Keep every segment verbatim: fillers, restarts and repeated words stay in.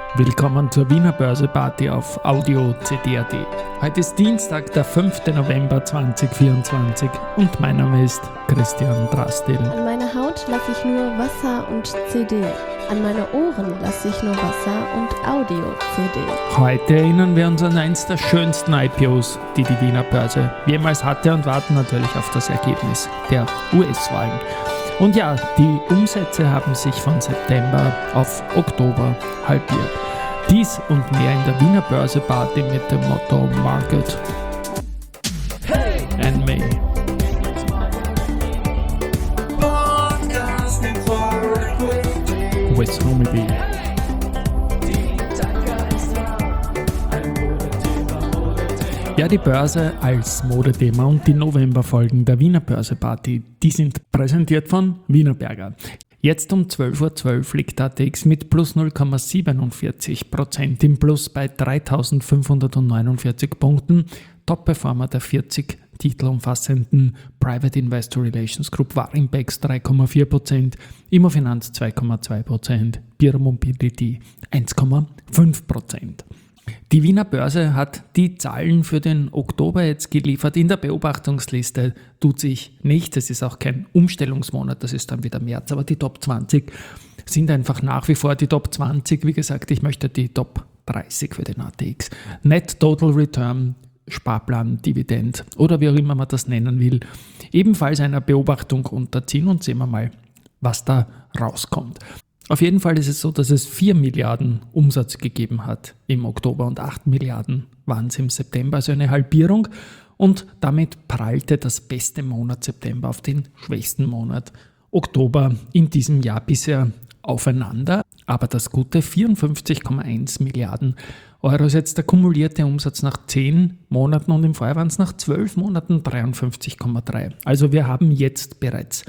Willkommen zur Wiener Börse-Party auf Audio C D punkt A T. Heute ist Dienstag, der fünfte November zweitausendvierundzwanzig und mein Name ist Christian Drastil. An meiner Haut lasse ich nur Wasser und C D. An meine Ohren lasse ich nur Wasser und Audio-C D. Heute erinnern wir uns an eins der schönsten I P Os, die die Wiener Börse jemals hatte und warten natürlich auf das Ergebnis der U S-Wahlen. Und ja, die Umsätze haben sich von September auf Oktober halbiert. Dies und mehr in der Wiener Börse Party mit dem Motto Market hey! And Me. With Homie B. Ja, die Börse als Modethema und die Novemberfolgen der Wiener Börse Party, die sind präsentiert von Wienerberger. Jetzt um zwölf Uhr zwölf liegt A T X mit plus null Komma siebenundvierzig Prozent im Plus bei dreitausendfünfhundertneunundvierzig Punkten. Top-Performer der vierzig Titel umfassenden Private Investor Relations Group war Impex drei Komma vier Prozent, Immofinanz zwei Komma zwei Prozent, Bira Mobility eins Komma fünf Prozent. Die Wiener Börse hat die Zahlen für den Oktober jetzt geliefert. In der Beobachtungsliste tut sich nichts. Es ist auch kein Umstellungsmonat, das ist dann wieder März. Aber die Top zwanzig sind einfach nach wie vor die Top zwanzig. Wie gesagt, ich möchte die Top dreißig für den A T X. Net Total Return, Sparplan, Dividend oder wie auch immer man das nennen will, ebenfalls einer Beobachtung unterziehen und sehen wir mal, was da rauskommt. Auf jeden Fall ist es so, dass es vier Milliarden Umsatz gegeben hat im Oktober und acht Milliarden waren es im September, also eine Halbierung. Und damit prallte das beste Monat September auf den schwächsten Monat Oktober in diesem Jahr bisher aufeinander. Aber das gute vierundfünfzig Komma eins Milliarden Euro ist jetzt der kumulierte Umsatz nach zehn Monaten und im Vorjahr waren es nach zwölf Monaten dreiundfünfzig Komma drei. Also wir haben jetzt bereits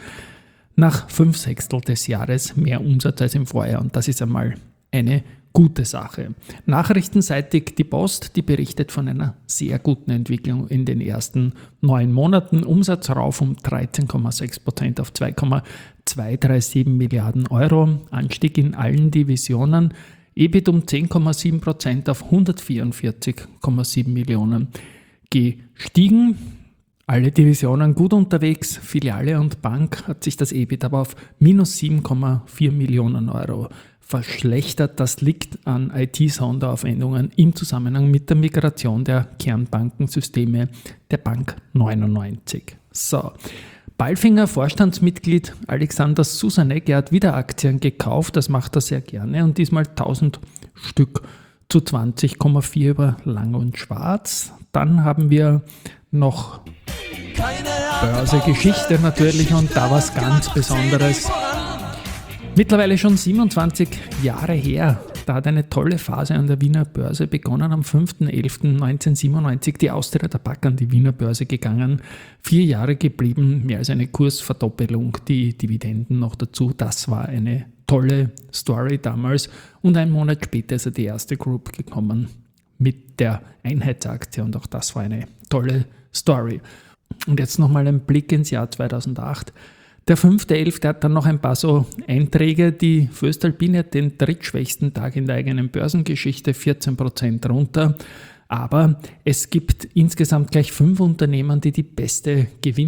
nach fünf Sechstel des Jahres mehr Umsatz als im Vorjahr und das ist einmal eine gute Sache. Nachrichtenseitig die Post, die berichtet von einer sehr guten Entwicklung in den ersten neun Monaten. Umsatz rauf um dreizehn Komma sechs Prozent auf zwei Komma zweihundertsiebenunddreißig Milliarden Euro. Anstieg in allen Divisionen. E B I T um zehn Komma sieben Prozent auf hundertvierundvierzig Komma sieben Millionen gestiegen. Alle Divisionen gut unterwegs, Filiale und Bank hat sich das E B I T aber auf minus sieben Komma vier Millionen Euro verschlechtert. Das liegt an I T-Sonderaufwendungen im Zusammenhang mit der Migration der Kernbankensysteme der Bank neunundneunzig. So, Palfinger Vorstandsmitglied Alexander Susanek, er hat wieder Aktien gekauft, das macht er sehr gerne und diesmal tausend Stück zu zwanzig Komma vier über Lang und Schwarz. Dann haben wir noch Börsegeschichte natürlich und da was ganz Besonderes. Mittlerweile schon siebenundzwanzig Jahre her, da hat eine tolle Phase an der Wiener Börse begonnen. Am fünften elften neunzehnhundertsiebenundneunzig die Austria Tabak an die Wiener Börse gegangen. Vier Jahre geblieben, mehr als eine Kursverdoppelung, die Dividenden noch dazu. Das war eine tolle Story damals und einen Monat später ist die erste Group gekommen mit der Einheitsaktie und auch das war eine tolle Story. Und jetzt nochmal ein Blick ins Jahr zweitausendacht. Der fünfte elfte hat dann noch ein paar so Einträge. Die Voestalpine hat den drittschwächsten Tag in der eigenen Börsengeschichte, vierzehn Prozent runter. Aber es gibt insgesamt gleich fünf Unternehmen, die die beste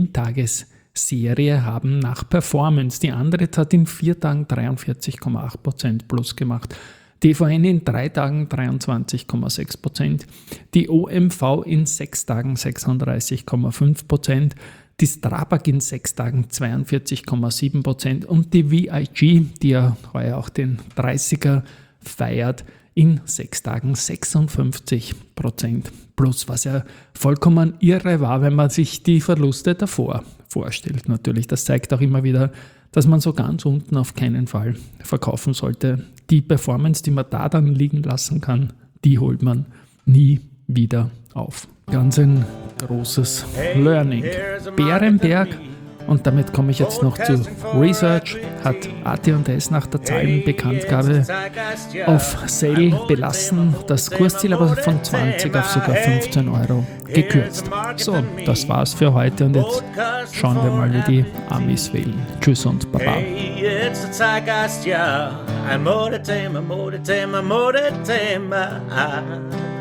Gewinntagesserie haben nach Performance. Die Andritz hat in vier Tagen dreiundvierzig Komma acht Prozent plus gemacht. D V N in drei Tagen dreiundzwanzig Komma sechs Prozent, die O M V in sechs Tagen sechsunddreißig Komma fünf Prozent, die Strabag in sechs Tagen zweiundvierzig Komma sieben Prozent und die V I G, die ja heuer auch den dreißiger feiert, in sechs Tagen sechsundfünfzig Prozent plus, was ja vollkommen irre war, wenn man sich die Verluste davor vorstellt. Natürlich, das zeigt auch immer wieder, dass man so ganz unten auf keinen Fall verkaufen sollte. Die Performance, die man da dann liegen lassen kann, die holt man nie wieder auf. Ganz ein großes Learning. Bärenberg Und damit komme ich jetzt noch zu Research. Hat A T und S nach der Zahlenbekanntgabe auf Sale belassen, das Kursziel aber von zwanzig auf sogar fünfzehn Euro gekürzt. So, das war's für heute und jetzt schauen wir mal, wie die Amis wählen. Tschüss und Baba. Hey, it's the Zeitgeist, ja. Ein Modethema, Modethema, Modethema.